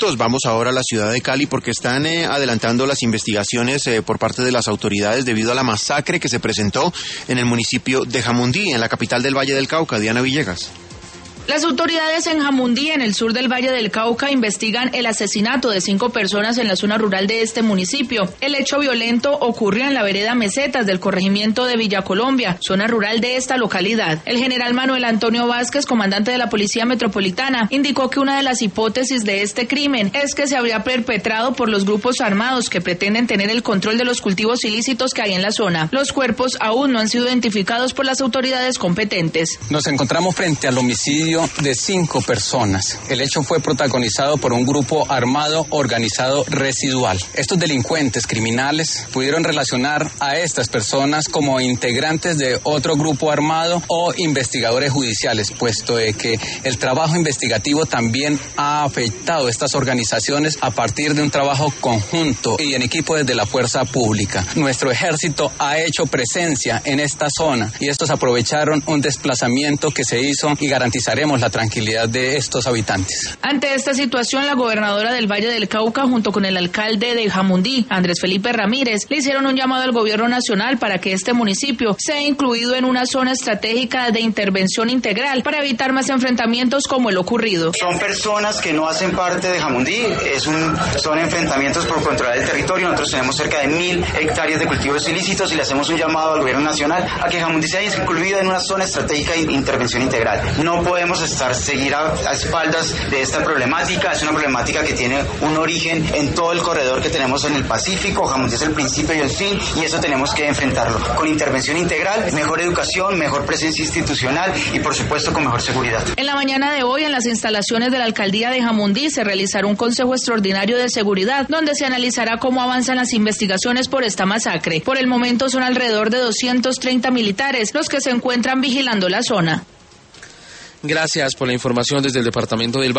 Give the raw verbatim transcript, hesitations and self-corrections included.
corruptos. Vamos ahora a la ciudad de Cali porque están eh, adelantando las investigaciones eh, por parte de las autoridades debido a la masacre que se presentó en el municipio de Jamundí, en la capital del Valle del Cauca. Diana Villegas. Las autoridades en Jamundí, en el sur del Valle del Cauca, investigan el asesinato de cinco personas en la zona rural de este municipio. El hecho violento ocurrió en la vereda Mesetas del corregimiento de Villa Colombia, zona rural de esta localidad. El general Manuel Antonio Vázquez, comandante de la Policía Metropolitana, indicó que una de las hipótesis de este crimen es que se habría perpetrado por los grupos armados que pretenden tener el control de los cultivos ilícitos que hay en la zona. Los cuerpos aún no han sido identificados por las autoridades competentes. Nos encontramos frente al homicidio de cinco personas. El hecho fue protagonizado por un grupo armado organizado residual. Estos delincuentes criminales pudieron relacionar a estas personas como integrantes de otro grupo armado o investigadores judiciales, puesto de que el trabajo investigativo también ha afectado a estas organizaciones a partir de un trabajo conjunto y en equipo desde la fuerza pública. Nuestro ejército ha hecho presencia en esta zona y estos aprovecharon un desplazamiento que se hizo y garantizaremos la tranquilidad de estos habitantes. Ante esta situación, la gobernadora del Valle del Cauca, junto con el alcalde de Jamundí, Andrés Felipe Ramírez, le hicieron un llamado al gobierno nacional para que este municipio sea incluido en una zona estratégica de intervención integral para evitar más enfrentamientos como el ocurrido. Son personas que no hacen parte de Jamundí, es un, son enfrentamientos por controlar el territorio. Nosotros tenemos cerca de mil hectáreas de cultivos ilícitos y le hacemos un llamado al gobierno nacional a que Jamundí sea incluido en una zona estratégica de intervención integral. No podemos estar seguir a, a espaldas de esta problemática. Es una problemática que tiene un origen en todo el corredor que tenemos en el Pacífico. Jamundí es el principio y el fin, y eso tenemos que enfrentarlo con intervención integral, mejor educación, mejor presencia institucional y por supuesto con mejor seguridad. En la mañana de hoy, en las instalaciones de la alcaldía de Jamundí, se realizará un consejo extraordinario de seguridad donde se analizará cómo avanzan las investigaciones por esta masacre. Por el momento son alrededor de doscientos treinta militares los que se encuentran vigilando la zona. Gracias por la información desde el departamento del